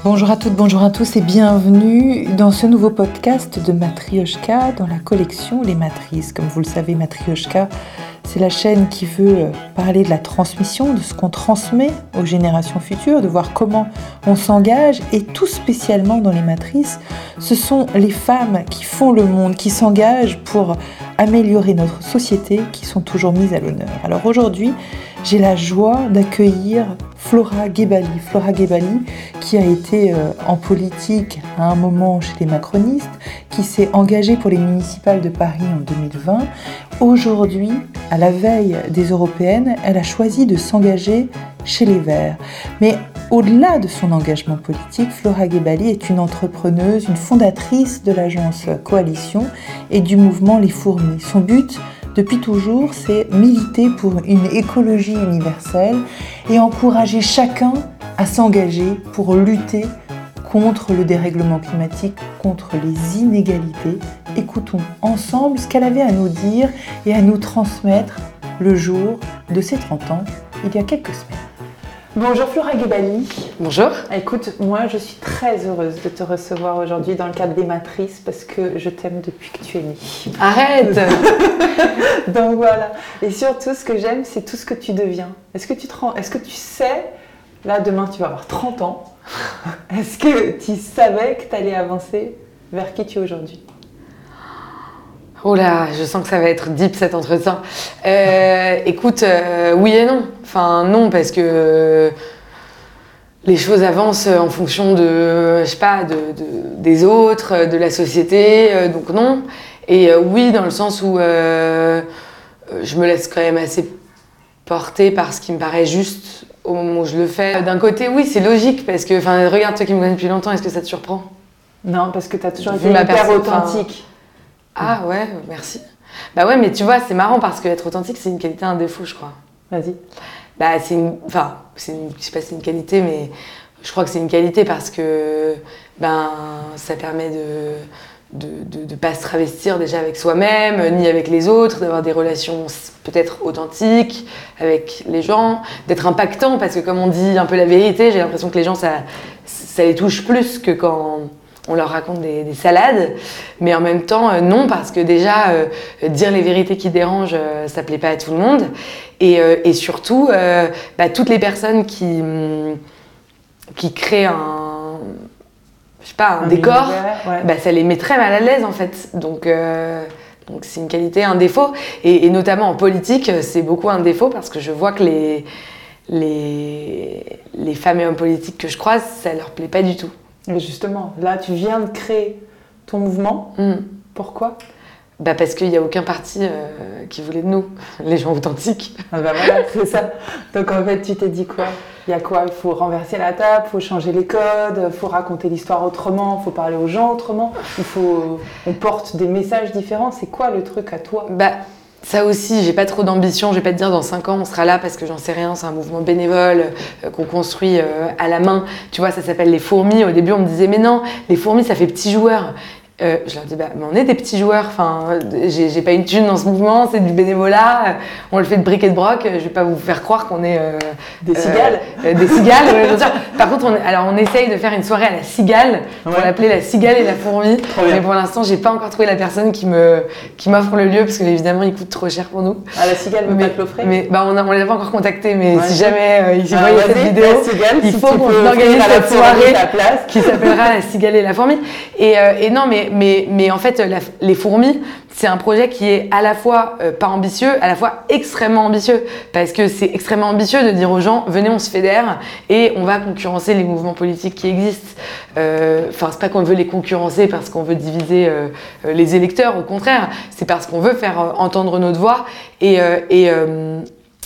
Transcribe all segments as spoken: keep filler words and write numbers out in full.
Bonjour à toutes, bonjour à tous et bienvenue dans ce nouveau podcast de Matryoshka dans la collection Les Matrices. Comme vous le savez, Matryoshka, c'est la chaîne qui veut parler de la transmission, de ce qu'on transmet aux générations futures, de voir comment on s'engage. Et tout spécialement dans Les Matrices, ce sont les femmes qui font le monde, qui s'engagent pour améliorer notre société, qui sont toujours mises à l'honneur. Alors aujourd'hui, j'ai la joie d'accueillir Flora Gebali. Flora Gebali qui a été euh, en politique à un moment chez les macronistes, qui s'est engagée pour les municipales de Paris en deux mille vingt. Aujourd'hui, à la veille des européennes, elle a choisi de s'engager chez les Verts. Mais au-delà de son engagement politique, Flora Gebali est une entrepreneuse, une fondatrice de l'agence Coalition et du mouvement Les Fourmis. Son but, depuis toujours, c'est militer pour une écologie universelle et encourager chacun à s'engager pour lutter contre le dérèglement climatique, contre les inégalités. Écoutons ensemble ce qu'elle avait à nous dire et à nous transmettre le jour de ses trente ans, il y a quelques semaines. Bonjour Flora Gebali. Bonjour. Écoute, moi je suis très heureuse de te recevoir aujourd'hui dans le cadre des Matrices parce que je t'aime depuis que tu es née. Arrête. Donc voilà. Et surtout, ce que j'aime, c'est tout ce que tu deviens. Est-ce que tu te rends, est-ce que tu sais, là demain tu vas avoir trente ans, est-ce que tu savais que tu allais avancer vers qui tu es aujourd'hui ? Oh là, je sens que ça va être deep cet entretien. Euh, écoute, euh, oui et non. Enfin non, parce que euh, les choses avancent en fonction de, je sais pas, de, de, des autres, de la société, euh, donc non. Et euh, oui, dans le sens où euh, je me laisse quand même assez porter par ce qui me paraît juste au moment où je le fais. D'un côté, oui, c'est logique, parce que, enfin, regarde, toi qui me connais depuis longtemps, est-ce que ça te surprend ? Non, parce que tu as toujours été ma hyper personne, authentique. Ah ouais, merci. Bah ouais, mais tu vois, c'est marrant parce qu'être authentique, c'est une qualité, un défaut, je crois. Vas-y. Bah c'est une... Enfin, c'est une... je sais pas si c'est une qualité, mais je crois que c'est une qualité parce que ben, ça permet de de, de, de pas se travestir déjà avec soi-même, ni avec les autres, d'avoir des relations peut-être authentiques avec les gens, d'être impactant parce que comme on dit un peu la vérité, j'ai l'impression que les gens, ça, ça les touche plus que quand on leur raconte des, des salades, mais en même temps, euh, non, parce que déjà, euh, dire les vérités qui dérangent, euh, ça plaît pas à tout le monde. Et, euh, et surtout, euh, bah, toutes les personnes qui, qui créent un, je sais pas, un, un décor, ouais. bah, ça les met très mal à l'aise, en fait. Donc, euh, donc c'est une qualité, un défaut. Et, et notamment en politique, c'est beaucoup un défaut, parce que je vois que les, les, les femmes et hommes politiques que je croise, ça leur plaît pas du tout. Et justement, là, tu viens de créer ton mouvement. Mmh. Pourquoi ? Bah parce qu'il n'y a aucun parti euh, qui voulait de nous, les gens authentiques. Ah bah voilà, c'est ça. Donc en fait, tu t'es dit quoi ? Il y a quoi ? Il faut renverser la table, il faut changer les codes, il faut raconter l'histoire autrement, il faut parler aux gens autrement, il faut... on porte des messages différents. C'est quoi le truc à toi ? Bah, ça aussi, j'ai pas trop d'ambition, je vais pas te dire dans cinq ans on sera là parce que j'en sais rien, c'est un mouvement bénévole euh, qu'on construit euh, à la main. Tu vois, ça s'appelle Les Fourmis. Au début, on me disait mais non, les fourmis ça fait petits joueurs. Euh, je leur dis bah mais on est des petits joueurs, enfin j'ai, j'ai pas une thune dans ce mouvement, c'est du bénévolat, on le fait de briques et de broc, je vais pas vous faire croire qu'on est euh, des cigales, euh, euh, des cigales. Ouais, bien sûr. Par contre, on, alors on essaye de faire une soirée à la cigale, ouais. pour l'appeler la cigale et la fourmi, mais pour l'instant j'ai pas encore trouvé la personne qui me qui m'offre le lieu parce que évidemment il coûte trop cher pour nous. Ah la cigale veut mais, pas te l'offrir. Mais bah on a, on les a pas encore contactés, mais ouais, si jamais euh, ils ah, voient cette vidéo, cigale, il si faut qu'on organise cette soirée qui s'appellera la cigale et la fourmi. Et, euh, et non mais Mais, mais en fait, la, les fourmis, c'est un projet qui est à la fois euh, pas ambitieux, à la fois extrêmement ambitieux. Parce que c'est extrêmement ambitieux de dire aux gens, venez, on se fédère et on va concurrencer les mouvements politiques qui existent. Enfin, euh, c'est pas qu'on veut les concurrencer parce qu'on veut diviser euh, les électeurs, au contraire. C'est parce qu'on veut faire euh, entendre notre voix. Et, euh, et euh,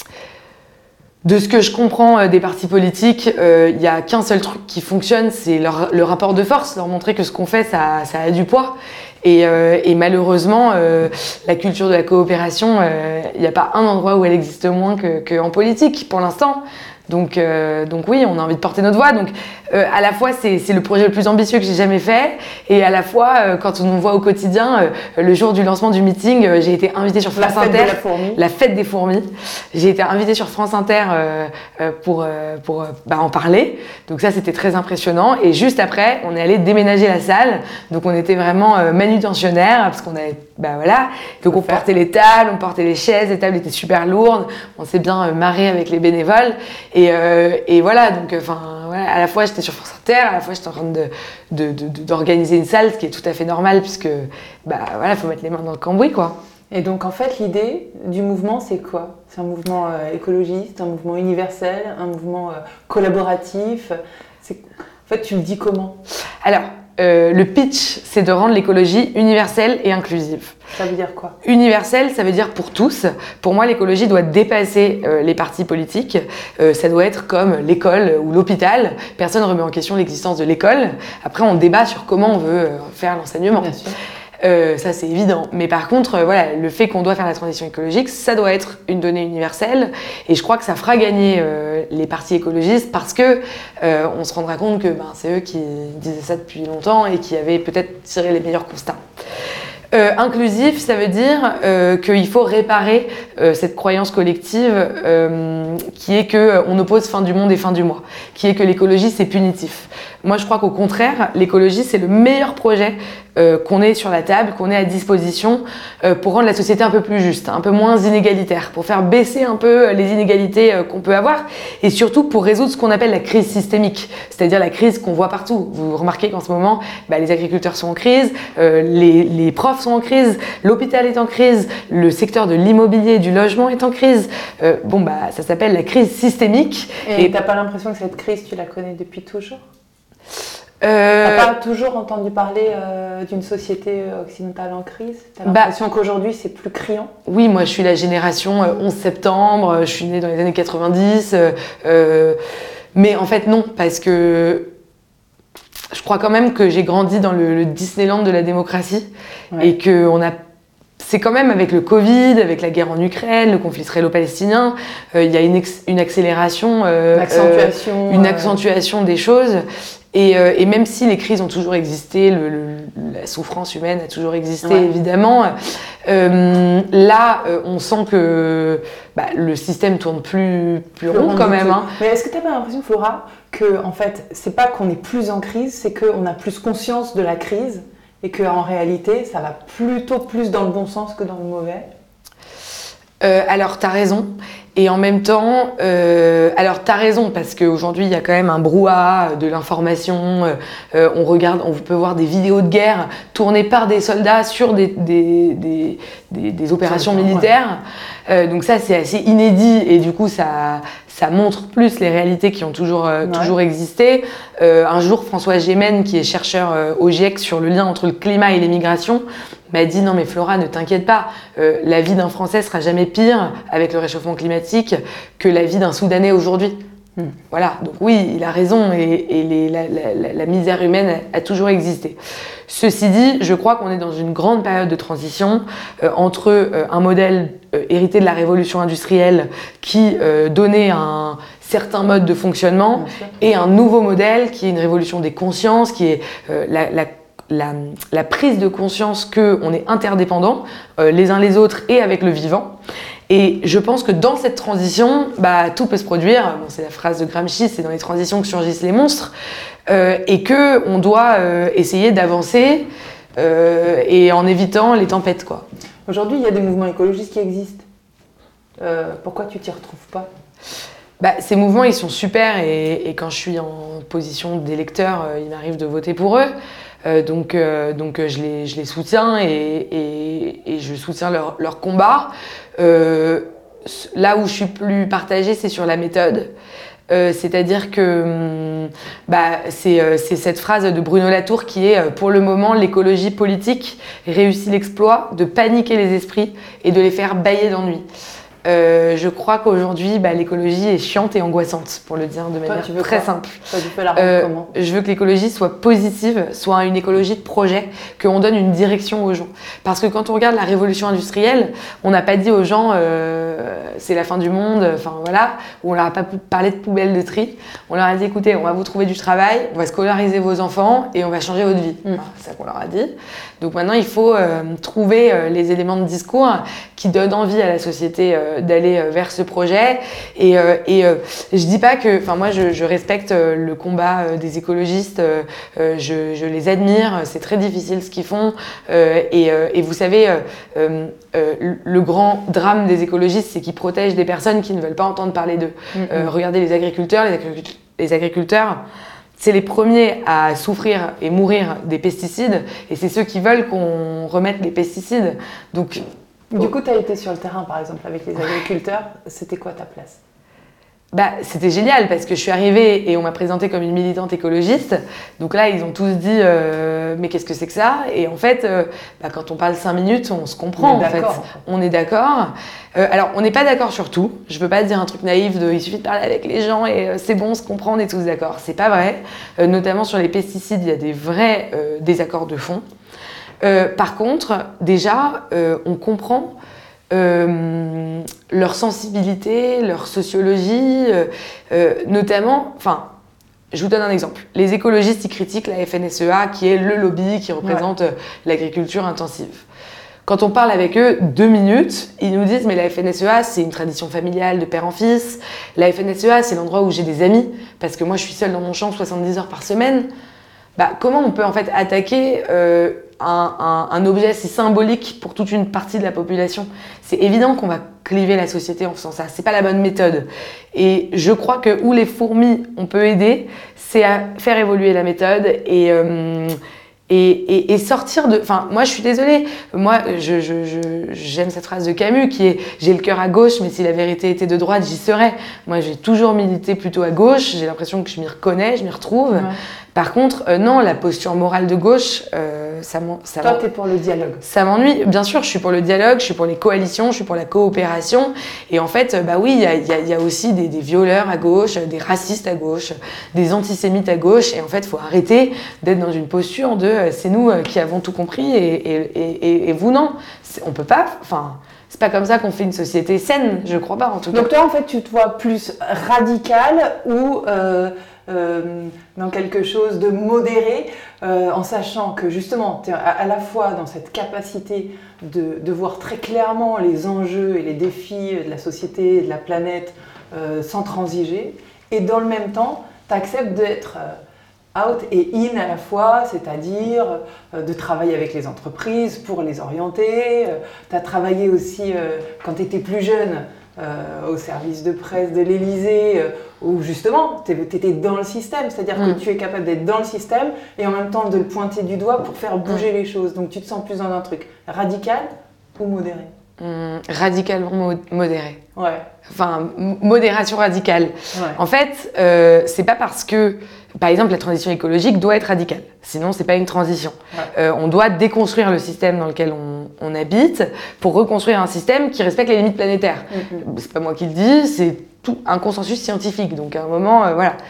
de ce que je comprends euh, des partis politiques, il euh, n'y a qu'un seul truc qui fonctionne, c'est leur, le rapport de force, leur montrer que ce qu'on fait, ça, ça a du poids. Et, euh, et malheureusement, euh, la culture de la coopération, il euh, n'y a pas un endroit où elle existe moins que, qu'en politique, pour l'instant. Donc, euh, donc oui, on a envie de porter notre voix. Donc euh, à la fois, c'est, c'est le projet le plus ambitieux que j'ai jamais fait. Et à la fois, euh, quand on nous voit au quotidien, euh, le jour du lancement du meeting, euh, j'ai été invitée sur France la fête Inter. De la fourmi. La fête des fourmis. J'ai été invitée sur France Inter euh, euh, pour, euh, pour euh, bah, en parler. Donc ça, c'était très impressionnant. Et juste après, on est allé déménager la salle. Donc on était vraiment euh, manutentionnaires parce qu'on avait, bah voilà. Donc on portait les tables, on portait les chaises. Les tables étaient super lourdes. On s'est bien euh, marré avec les bénévoles. Et, euh, et voilà, donc enfin, voilà, à la fois j'étais sur France Inter, à la fois j'étais en train de, de, de, de, d'organiser une salle, ce qui est tout à fait normal puisque bah voilà, faut mettre les mains dans le cambouis, quoi. Et donc en fait, l'idée du mouvement, c'est quoi? C'est un mouvement euh, écologiste, un mouvement universel, un mouvement euh, collaboratif. C'est... En fait, tu le dis comment? Alors, euh, le pitch, c'est de rendre l'écologie universelle et inclusive. Ça veut dire quoi? Universel, ça veut dire pour tous. Pour moi, l'écologie doit dépasser euh, les partis politiques. Euh, ça doit être comme l'école ou l'hôpital. Personne ne remet en question l'existence de l'école. Après, on débat sur comment on veut euh, faire l'enseignement. Bien sûr. Euh, ça, c'est évident. Mais par contre, euh, voilà, le fait qu'on doit faire la transition écologique, ça doit être une donnée universelle. Et je crois que ça fera gagner euh, les partis écologistes parce que euh, on se rendra compte que ben, c'est eux qui disaient ça depuis longtemps et qui avaient peut-être tiré les meilleurs constats. Euh, inclusif, ça veut dire euh, qu'il faut réparer euh, cette croyance collective euh, qui est qu'on oppose fin du monde et fin du mois, qui est que l'écologie c'est punitif. Moi je crois qu'au contraire, l'écologie c'est le meilleur projet euh, qu'on ait sur la table, qu'on ait à disposition euh, pour rendre la société un peu plus juste, un peu moins inégalitaire, pour faire baisser un peu les inégalités euh, qu'on peut avoir et surtout pour résoudre ce qu'on appelle la crise systémique, c'est-à-dire la crise qu'on voit partout. Vous remarquez qu'en ce moment, bah, les agriculteurs sont en crise, euh, les, les profs sont en crise, l'hôpital est en crise, le secteur de l'immobilier et du logement est en crise. Euh, bon, bah, ça s'appelle la crise systémique. Et, et t'as pas l'impression que cette crise, tu la connais depuis toujours? euh... T'as pas toujours entendu parler euh, d'une société occidentale en crise? T'as l'impression bah, qu'aujourd'hui, c'est plus criant? Oui, moi, je suis la génération euh, onze septembre, je suis née dans les années quatre-vingt-dix. Euh, euh, mais en fait, non, parce que je crois quand même que j'ai grandi dans le, le Disneyland de la démocratie, ouais. Et que on a, c'est quand même avec le Covid, avec la guerre en Ukraine, le conflit israélo-palestinien, euh, il y a une, ex, une accélération, euh, une, accentuation, euh, une accentuation euh... des choses. Et, euh, et même si les crises ont toujours existé, le, le, la souffrance humaine a toujours existé, ouais. Évidemment, euh, là, euh, on sent que bah, le système tourne plus, plus, plus rond quand même. Hein. Mais est-ce que tu n'as pas l'impression, Flora, que en fait, c'est pas qu'on est plus en crise, c'est qu'on a plus conscience de la crise et qu'en réalité, ça va plutôt plus dans le bon sens que dans le mauvais? Euh, alors, tu as raison. Et en même temps, euh, alors tu as raison, parce qu'aujourd'hui, il y a quand même un brouhaha de l'information. Euh, on regarde, on peut voir des vidéos de guerre tournées par des soldats sur des, des, des, des, des opérations militaires. Ouais. Euh, donc ça, c'est assez inédit et du coup, ça, ça montre plus les réalités qui ont toujours, euh, ouais. toujours existé. Euh, un jour, François Gémen, qui est chercheur euh, au GIEC sur le lien entre le climat et les migrations, m'a dit « Non mais Flora, ne t'inquiète pas, euh, la vie d'un Français sera jamais pire avec le réchauffement climatique que la vie d'un Soudanais aujourd'hui. Mmh. » Voilà, donc oui, il a raison et, et les, la, la, la misère humaine a, a toujours existé. Ceci dit, je crois qu'on est dans une grande période de transition euh, entre euh, un modèle euh, hérité de la révolution industrielle qui euh, donnait un certain mode de fonctionnement et un nouveau modèle qui est une révolution des consciences, qui est euh, la, la La, la prise de conscience qu'on est interdépendants euh, les uns les autres et avec le vivant. Et je pense que dans cette transition, bah, tout peut se produire. Bon, c'est la phrase de Gramsci, c'est dans les transitions que surgissent les monstres. Euh, et qu'on doit euh, essayer d'avancer euh, et en évitant les tempêtes, quoi. Aujourd'hui, il y a des mouvements écologistes qui existent. Euh, pourquoi tu t'y retrouves pas ? Bah, ces mouvements, ils sont super et, et quand je suis en position d'électeur, euh, il m'arrive de voter pour eux. Euh, donc, euh, donc je, les, je les soutiens et, et, et je soutiens leur, leur combat. Euh, là où je suis plus partagée, c'est sur la méthode. Euh, c'est-à-dire que bah, c'est, euh, c'est cette phrase de Bruno Latour qui est euh, « Pour le moment, l'écologie politique réussit l'exploit de paniquer les esprits et de les faire bâiller d'ennui ». Euh, je crois qu'aujourd'hui, bah, l'écologie est chiante et angoissante, pour le dire de manière Toi, très quoi simple. Toi, tu peux la rendre Euh, comment? je veux que l'écologie soit positive, soit une écologie de projet, qu'on donne une direction aux gens. Parce que quand on regarde la révolution industrielle, on n'a pas dit aux gens euh, c'est la fin du monde, enfin voilà, ou on leur a pas parlé de poubelles de tri. On leur a dit écoutez, on va vous trouver du travail, on va scolariser vos enfants et on va changer votre vie. Mm. Enfin, c'est ça qu'on leur a dit. Donc maintenant, il faut euh, trouver euh, les éléments de discours qui donnent envie à la société euh, d'aller euh, vers ce projet. Et, euh, et euh, je dis pas que, enfin moi, je, je respecte euh, le combat euh, des écologistes, euh, euh, je, je les admire, c'est très difficile ce qu'ils font. Euh, et, euh, et vous savez, euh, euh, le grand drame des écologistes, c'est qu'ils protègent des personnes qui ne veulent pas entendre parler d'eux. Mm-hmm. Euh, regardez les agriculteurs, les, agric- les agriculteurs. C'est les premiers à souffrir et mourir des pesticides, et c'est ceux qui veulent qu'on remette les pesticides. Donc, du coup, tu as été sur le terrain, par exemple, avec les agriculteurs. C'était quoi ta place? Bah, c'était génial parce que je suis arrivée et on m'a présentée comme une militante écologiste. Donc là, ils ont tous dit euh, mais qu'est-ce que c'est que ça? Et en fait, euh, bah, quand on parle cinq minutes, on se comprend. On est en fait. d'accord. On est d'accord. Euh, alors, on n'est pas d'accord sur tout. Je veux pas dire un truc naïf de il suffit de parler avec les gens et euh, c'est bon, on se comprend, on est tous d'accord. C'est pas vrai. Euh, notamment sur les pesticides, il y a des vrais euh, désaccords de fond. Euh, par contre, déjà, euh, on comprend Euh, leur sensibilité, leur sociologie, euh, euh, notamment, enfin, je vous donne un exemple. Les écologistes, ils critiquent la F N S E A, qui est le lobby qui représente ouais. l'agriculture intensive. Quand on parle avec eux deux minutes, ils nous disent mais la F N S E A, c'est une tradition familiale de père en fils. La F N S E A, c'est l'endroit où j'ai des amis, parce que moi, je suis seule dans mon champ soixante-dix heures par semaine. Bah, comment on peut en fait attaquer euh, un, un, un objet si symbolique pour toute une partie de la population? C'est évident qu'on va cliver la société en faisant ça. C'est pas la bonne méthode. Et je crois que où les fourmis on peut aider, c'est à faire évoluer la méthode et euh, Et, et, et sortir de... Enfin, moi, je suis désolée. Moi, je, je, je, j'aime cette phrase de Camus qui est « J'ai le cœur à gauche, mais si la vérité était de droite, j'y serais ». Moi, j'ai toujours milité plutôt à gauche. J'ai l'impression que je m'y reconnais, je m'y retrouve. Ouais. Par contre, euh, non, la posture morale de gauche, euh, ça m'ennuie. Toi, t'es pour le dialogue. Ça m'ennuie. Bien sûr, je suis pour le dialogue, je suis pour les coalitions, je suis pour la coopération. Et en fait, bah oui, il y a, y a, y a aussi des, des violeurs à gauche, des racistes à gauche, des antisémites à gauche. Et en fait, il faut arrêter d'être dans une posture de euh, c'est nous euh, qui avons tout compris et, et, et, et vous non. C'est, on peut pas... Enfin, c'est pas comme ça qu'on fait une société saine, je crois pas en tout cas. Donc toi, en fait, tu te vois plus radical ou... Euh... Euh, dans quelque chose de modéré, euh, en sachant que justement, tu es à, à la fois dans cette capacité de, de voir très clairement les enjeux et les défis de la société et de la planète euh, sans transiger, et dans le même temps, tu acceptes d'être euh, out et in à la fois, c'est-à-dire euh, de travailler avec les entreprises pour les orienter. Euh, tu as travaillé aussi, euh, quand tu étais plus jeune, Euh, au service de presse de l'Élysée, euh, où justement, tu étais dans le système, c'est-à-dire mmh. que tu es capable d'être dans le système et en même temps de le pointer du doigt pour faire bouger mmh. les choses. Donc tu te sens plus dans un truc radical ou modéré? Mmh, radicalement mo- modéré. Ouais. Enfin, m- modération radicale. Ouais. En fait, euh, c'est pas parce que, par exemple, la transition écologique doit être radicale. Sinon, c'est pas une transition. Ouais. Euh, on doit déconstruire le système dans lequel on, on habite pour reconstruire un système qui respecte les limites planétaires. Mm-hmm. C'est pas moi qui le dis, c'est tout un consensus scientifique. Donc, à un moment, euh, voilà.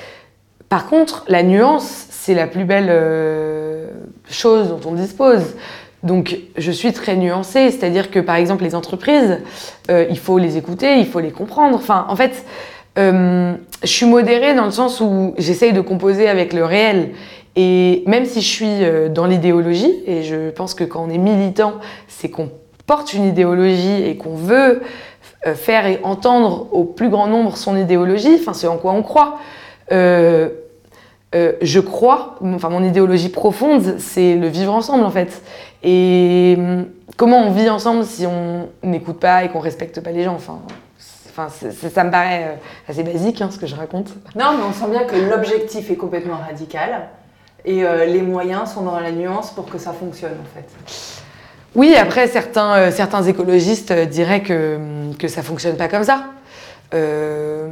Par contre, la nuance, c'est la plus belle euh, chose dont on dispose. Donc, je suis très nuancée, c'est-à-dire que, par exemple, les entreprises, euh, il faut les écouter, il faut les comprendre. Enfin, en fait, euh, je suis modérée dans le sens où j'essaye de composer avec le réel. Et même si je suis euh, dans l'idéologie, et je pense que quand on est militant, c'est qu'on porte une idéologie et qu'on veut euh, faire et entendre au plus grand nombre son idéologie, enfin, c'est en quoi on croit. Euh, Euh, je crois, enfin mon idéologie profonde, c'est le vivre ensemble en fait. Et comment on vit ensemble si on n'écoute pas et qu'on respecte pas les gens, enfin, enfin c'est, c'est, ça me paraît assez basique hein, ce que je raconte. Non, mais on sent bien que l'objectif est complètement radical et euh, les moyens sont dans la nuance pour que ça fonctionne en fait. Oui, après certains, euh, certains écologistes diraient que, que ça fonctionne pas comme ça. Euh,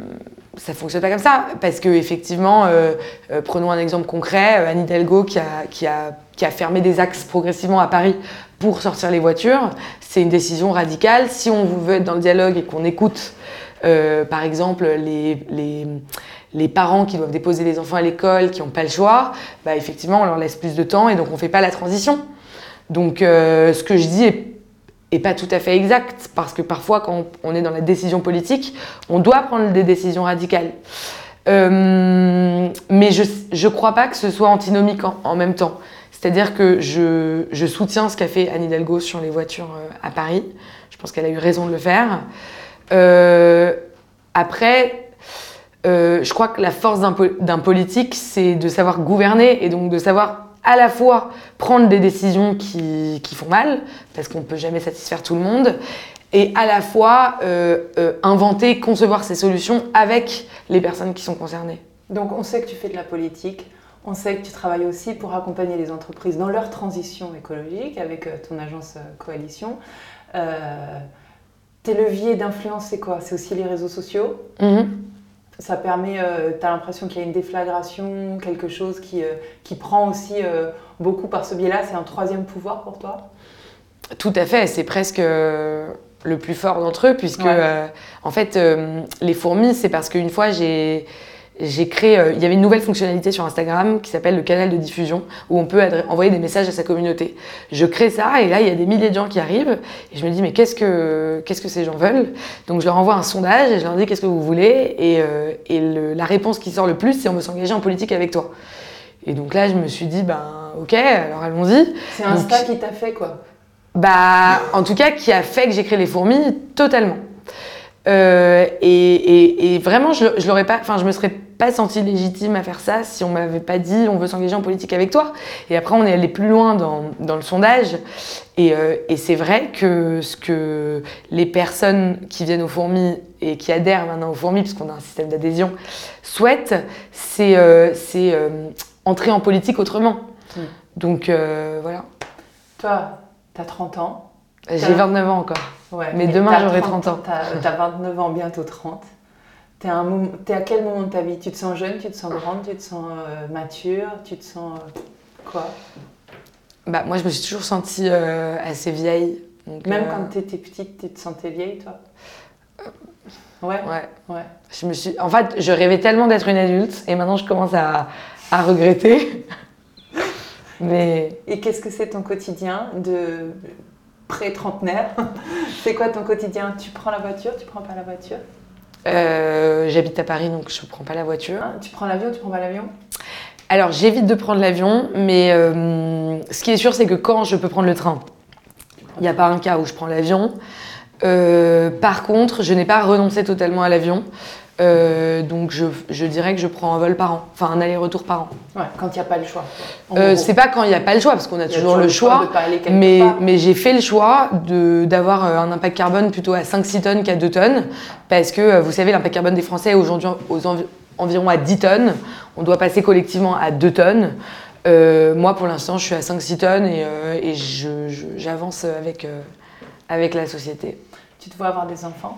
ça fonctionne pas comme ça parce que effectivement, euh, euh, prenons un exemple concret, Anne Hidalgo qui a, qui a qui a fermé des axes progressivement à Paris pour sortir les voitures. C'est une décision radicale. Si on veut être dans le dialogue et qu'on écoute, euh, par exemple, les, les, les parents qui doivent déposer les enfants à l'école, qui n'ont pas le choix, bah, effectivement, on leur laisse plus de temps et donc on ne fait pas la transition. Donc, euh, ce que je dis est, est pas tout à fait exact, parce que parfois, quand on est dans la décision politique, on doit prendre des décisions radicales. Euh, mais je ne crois pas que ce soit antinomique en, en même temps. C'est-à-dire que je, je soutiens ce qu'a fait Anne Hidalgo sur les voitures à Paris. Je pense qu'elle a eu raison de le faire. Euh, après, euh, je crois que la force d'un, d'un politique, c'est de savoir gouverner et donc de savoir à la fois prendre des décisions qui, qui font mal, parce qu'on ne peut jamais satisfaire tout le monde, et à la fois euh, euh, inventer, concevoir ces solutions avec les personnes qui sont concernées. Donc on sait que tu fais de la politique, on sait que tu travailles aussi pour accompagner les entreprises dans leur transition écologique avec euh, ton agence euh, Coalition. Euh, tes leviers d'influence, c'est quoi? C'est aussi les réseaux sociaux. Mm-hmm. Ça permet, euh, tu as l'impression qu'il y a une déflagration, quelque chose qui, euh, qui prend aussi euh, beaucoup par ce biais-là. C'est un troisième pouvoir pour toi? Tout à fait, c'est presque euh, le plus fort d'entre eux, puisque ouais. euh, en fait, euh, les fourmis, c'est parce qu'une fois, j'ai, j'ai créé, euh, il y avait une nouvelle fonctionnalité sur Instagram qui s'appelle le canal de diffusion, où on peut adre- envoyer des messages à sa communauté. Je crée ça, et là, il y a des milliers de gens qui arrivent, et je me dis, mais qu'est-ce que, qu'est-ce que ces gens veulent? Donc, je leur envoie un sondage, et je leur dis, qu'est-ce que vous voulez? Et, euh, et le, la réponse qui sort le plus, c'est, on veut s'engager en politique avec toi. Et donc là, je me suis dit, ben, ok, alors allons-y. C'est Insta donc, qui t'a fait, quoi? Bah, en tout cas, qui a fait que j'ai créé les fourmis, totalement. Euh, et, et, et vraiment, je, je l'aurais pas, enfin, je me serais pas sentie légitime à faire ça si on m'avait pas dit on veut s'engager en politique avec toi. Et après, on est allé plus loin dans, dans le sondage. Et, euh, et c'est vrai que ce que les personnes qui viennent aux fourmis et qui adhèrent maintenant aux fourmis, puisqu'on a un système d'adhésion, souhaitent, c'est, euh, c'est euh, entrer en politique autrement. Mmh. Donc euh, voilà. Toi, t'as trente ans. J'ai vingt-neuf ans encore. Ouais, mais demain, j'aurai trente ans. T'as, t'as vingt-neuf ans, bientôt trente. T'es, un moment, t'es à quel moment de ta vie? Tu te sens jeune, tu te sens grande, tu te sens euh, mature, tu te sens euh, quoi? Bah, moi, je me suis toujours sentie euh, assez vieille. Donc, Même euh... quand t'étais petite, tu te sentais vieille, toi? Ouais. Ouais. ouais. Je me suis... En fait, je rêvais tellement d'être une adulte et maintenant, je commence à, à regretter. Mais... Et qu'est-ce que c'est ton quotidien de pré-trentenaire? C'est quoi ton quotidien? Tu prends la voiture, tu prends pas la voiture? euh, J'habite à Paris, donc je prends pas la voiture. Ah, tu prends l'avion, tu prends pas l'avion? Alors, j'évite de prendre l'avion, mais euh, ce qui est sûr, c'est que quand je peux prendre le train, il n'y a pas un cas où je prends l'avion. Euh, par contre, je n'ai pas renoncé totalement à l'avion. Euh, donc je, je dirais que je prends un vol par an, enfin un aller-retour par an. Ouais, quand il n'y a pas le choix. Euh, c'est pas quand il n'y a pas le choix, parce qu'on a, a toujours, toujours le choix, choix mais, mais j'ai fait le choix de, d'avoir un impact carbone plutôt à cinq six tonnes qu'à deux tonnes, parce que vous savez, l'impact carbone des Français est aujourd'hui aux env- environ à dix tonnes, on doit passer collectivement à deux tonnes. Euh, moi pour l'instant je suis à cinq six tonnes et, euh, et je, je, j'avance avec, euh, avec la société. Tu te vois avoir des enfants?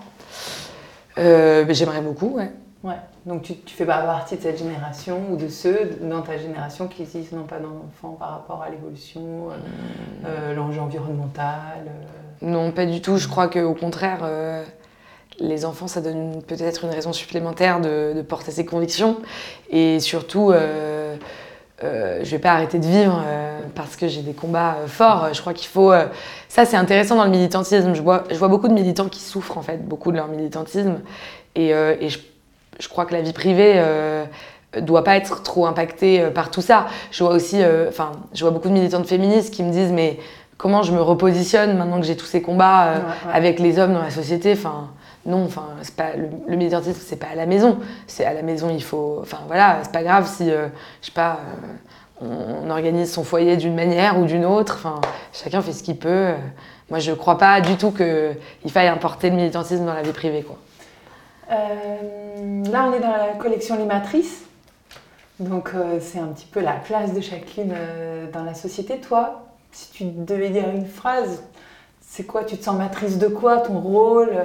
Euh, ben j'aimerais beaucoup, ouais. Ouais. Donc tu, tu fais pas partie de cette génération ou de ceux dans ta génération qui disent non pas d'enfants par rapport à l'évolution, euh, mmh. euh, l'enjeu environnemental. Euh... Non, pas du tout. Je crois qu'au contraire, euh, les enfants, ça donne une, peut-être une raison supplémentaire de, de porter ses convictions. Et surtout, euh, euh, je vais pas arrêter de vivre euh, parce que j'ai des combats euh, forts. Je crois qu'il faut... Euh, ça, c'est intéressant dans le militantisme. Je vois, je vois beaucoup de militants qui souffrent, en fait, beaucoup de leur militantisme. Et, euh, et je, je crois que la vie privée euh, doit pas être trop impactée par tout ça. Je vois aussi... Enfin, euh, je vois beaucoup de militantes féministes qui me disent « Mais comment je me repositionne maintenant que j'ai tous ces combats euh, ouais, ouais. avec les hommes dans la société ?» Enfin, non, enfin, c'est pas, le, le militantisme, c'est pas à la maison. C'est à la maison, il faut... Enfin, voilà, c'est pas grave si, euh, je sais pas... Euh, on organise son foyer d'une manière ou d'une autre, enfin, chacun fait ce qu'il peut. Moi, je ne crois pas du tout qu'il faille importer le militantisme dans la vie privée, quoi. Euh, là, on est dans la collection Les Matrices, donc euh, c'est un petit peu la place de chacune euh, dans la société. Toi, si tu devais dire une phrase, c'est quoi? Tu te sens matrice de quoi? Ton rôle, euh,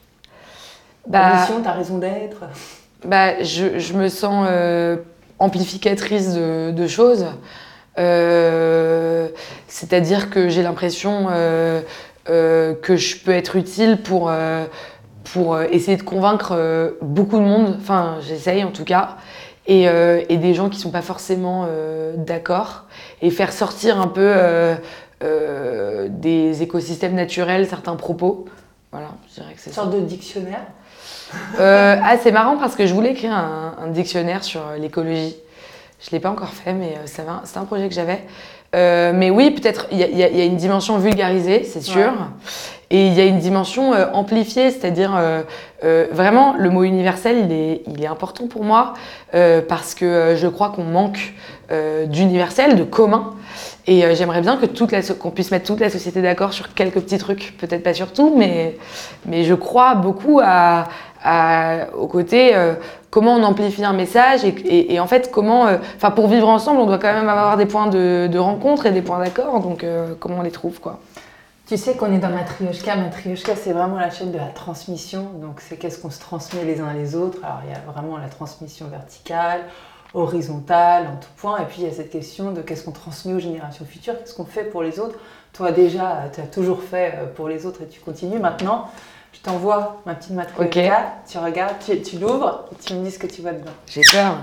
bah, ta mission, ta raison d'être? Bah, je, je me sens... Euh, amplificatrice de, de choses. Euh, c'est-à-dire que j'ai l'impression euh, euh, que je peux être utile pour, euh, pour essayer de convaincre euh, beaucoup de monde, enfin j'essaye en tout cas, et, euh, et des gens qui ne sont pas forcément euh, d'accord, et faire sortir un peu euh, euh, des écosystèmes naturels certains propos. Voilà, je dirais que c'est une sorte de dictionnaire. Euh, ah, c'est marrant parce que je voulais écrire un, un dictionnaire sur l'écologie. Je ne l'ai pas encore fait, mais ça va, c'est un projet que j'avais. Euh, mais oui, peut-être, il y, y, y a une dimension vulgarisée, c'est sûr. Ouais. Et il y a une dimension euh, amplifiée, c'est-à-dire euh, euh, vraiment, le mot universel, il est, il est important pour moi euh, parce que euh, je crois qu'on manque euh, d'universel, de commun. Et euh, j'aimerais bien que toute la so- qu'on puisse mettre toute la société d'accord sur quelques petits trucs, peut-être pas sur tout, mais, mais je crois beaucoup à, à, au côté euh, comment on amplifie un message et, et, et en fait comment, enfin euh, pour vivre ensemble, on doit quand même avoir des points de, de rencontre et des points d'accord, donc euh, comment on les trouve quoi. Tu sais qu'on est dans Matryoshka. Matryoshka, c'est vraiment la chaîne de la transmission. Donc, c'est qu'est-ce qu'on se transmet les uns les autres. Alors, il y a vraiment la transmission verticale, horizontale, en tout point. Et puis, il y a cette question de qu'est-ce qu'on transmet aux générations futures, qu'est-ce qu'on fait pour les autres. Toi, déjà, tu as toujours fait pour les autres et tu continues. Maintenant, je t'envoie ma petite Matryoshka. Okay. Tu regardes, tu, tu l'ouvres et tu me dis ce que tu vois dedans. J'ai peur.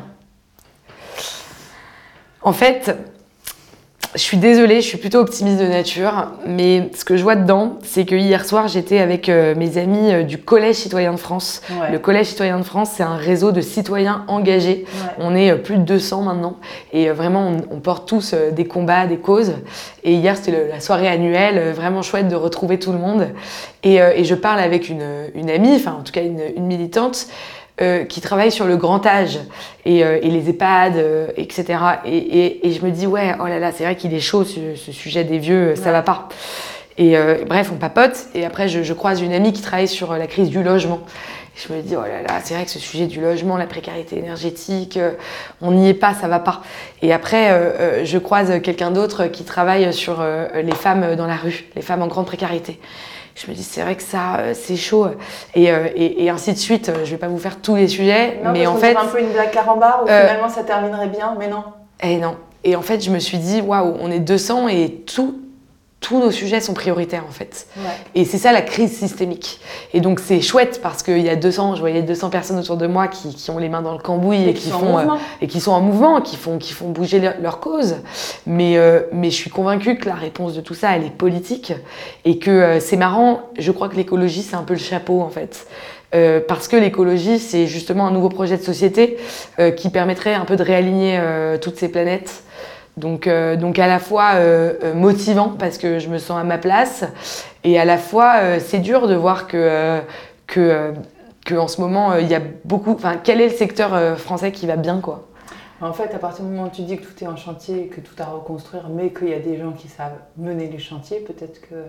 En fait... Je suis désolée, je suis plutôt optimiste de nature, mais ce que je vois dedans, c'est que hier soir, j'étais avec euh, mes amis euh, du Collège Citoyen de France. Ouais. Le Collège Citoyen de France, c'est un réseau de citoyens engagés. Ouais. On est euh, plus de deux cents maintenant, et euh, vraiment, on, on porte tous euh, des combats, des causes. Et hier, c'était le, la soirée annuelle, euh, vraiment chouette de retrouver tout le monde. Et, euh, et je parle avec une, une amie, enfin en tout cas une, une militante, Euh, qui travaille sur le grand âge et, euh, et les EHPAD, euh, et cetera. Et, et, et je me dis, ouais, oh là là, c'est vrai qu'il est chaud ce, ce sujet des vieux, ça ouais. va pas. Et euh, bref, on papote. Et après, je, je croise une amie qui travaille sur la crise du logement. Et je me dis, oh là là, c'est vrai que ce sujet du logement, la précarité énergétique, euh, on n'y est pas, ça va pas. Et après, euh, euh, je croise quelqu'un d'autre qui travaille sur euh, les femmes dans la rue, les femmes en grande précarité. Je me dis, c'est vrai que ça, c'est chaud. Et, euh, et, et ainsi de suite. Je vais pas vous faire tous les sujets. Non, mais parce en qu'on fait. C'est un peu une blague carambar où euh, finalement ça terminerait bien, mais non. Et non. Et en fait, je me suis dit, waouh, on est deux cents et tout. Tous nos sujets sont prioritaires en fait. Ouais. Et c'est ça la crise systémique. Et donc c'est chouette parce qu'il y a deux cents, je voyais deux cents personnes autour de moi qui, qui ont les mains dans le cambouis et, et, qui, qui font, euh, et qui sont en mouvement, qui font, qui font bouger leur, leur cause. Mais, euh, mais je suis convaincue que la réponse de tout ça, elle est politique. Et que euh, c'est marrant, je crois que l'écologie, c'est un peu le chapeau en fait. Euh, parce que l'écologie, c'est justement un nouveau projet de société euh, qui permettrait un peu de réaligner euh, toutes ces planètes. Donc, euh, donc à la fois euh, euh, motivant parce que je me sens à ma place et à la fois euh, c'est dur de voir que, euh, que, euh, que en ce moment il euh, y a beaucoup. Enfin, quel est le secteur euh, français qui va bien quoi ? En fait, à partir du moment où tu dis que tout est en chantier, que tout à reconstruire, mais qu'il y a des gens qui savent mener les chantiers, peut-être que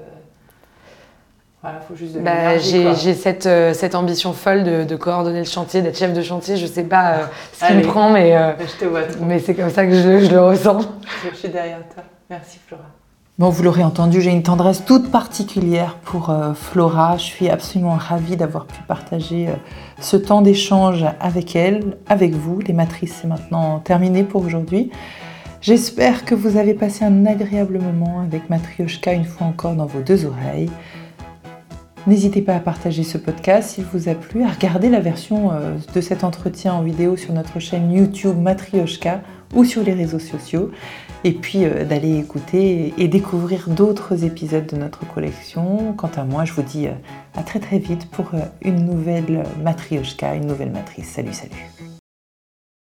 voilà, faut juste de bah, j'ai, j'ai cette, euh, cette ambition folle de, de coordonner le chantier, d'être chef de chantier. Je sais pas euh, ce qui Allez, me prend, mais, euh, je te vois trop. Mais c'est comme ça que je, je le ressens. Je suis derrière toi. Merci Flora. Bon, vous l'aurez entendu, j'ai une tendresse toute particulière pour euh, Flora. Je suis absolument ravie d'avoir pu partager euh, ce temps d'échange avec elle, avec vous. Les matrices, c'est maintenant terminé pour aujourd'hui. J'espère que vous avez passé un agréable moment avec Matryoshka une fois encore dans vos deux oreilles. N'hésitez pas à partager ce podcast s'il vous a plu, à regarder la version de cet entretien en vidéo sur notre chaîne YouTube Matryoshka ou sur les réseaux sociaux, et puis d'aller écouter et découvrir d'autres épisodes de notre collection. Quant à moi, je vous dis à très très vite pour une nouvelle Matryoshka, une nouvelle matrice. Salut, salut.